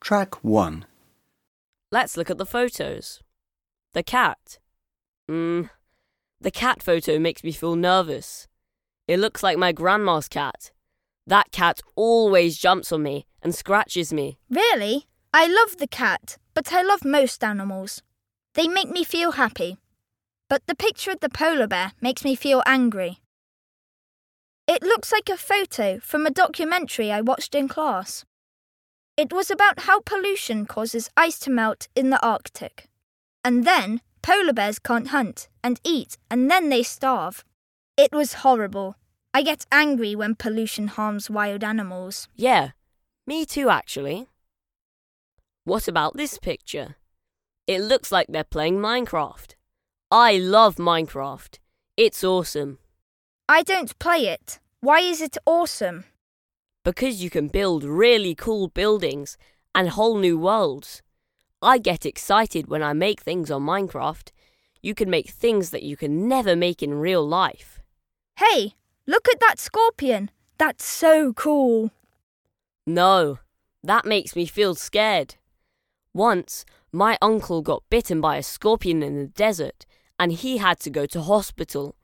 Track 1. Let's look at the photos. The cat. The cat photo makes me feel nervous. It looks like my grandma's cat. That cat always jumps on me and scratches me. Really? I love the cat, but I love most animals. They make me feel happy. But the picture of the polar bear makes me feel angry. It looks like a photo from a documentary I watched in class. It was about how pollution causes ice to melt in the Arctic. And then polar bears can't hunt and eat, and then they starve. It was horrible. I get angry when pollution harms wild animals. Yeah, me too actually. What about this picture? It looks like they're playing Minecraft. I love Minecraft. It's awesome. I don't play it. Why is it awesome? Because you can build really cool buildings and whole new worlds. I get excited when I make things on Minecraft. You can make things that you can never make in real life. Hey, look at that scorpion. That's so cool. No, that makes me feel scared. Once, my uncle got bitten by a scorpion in the desert and he had to go to hospital.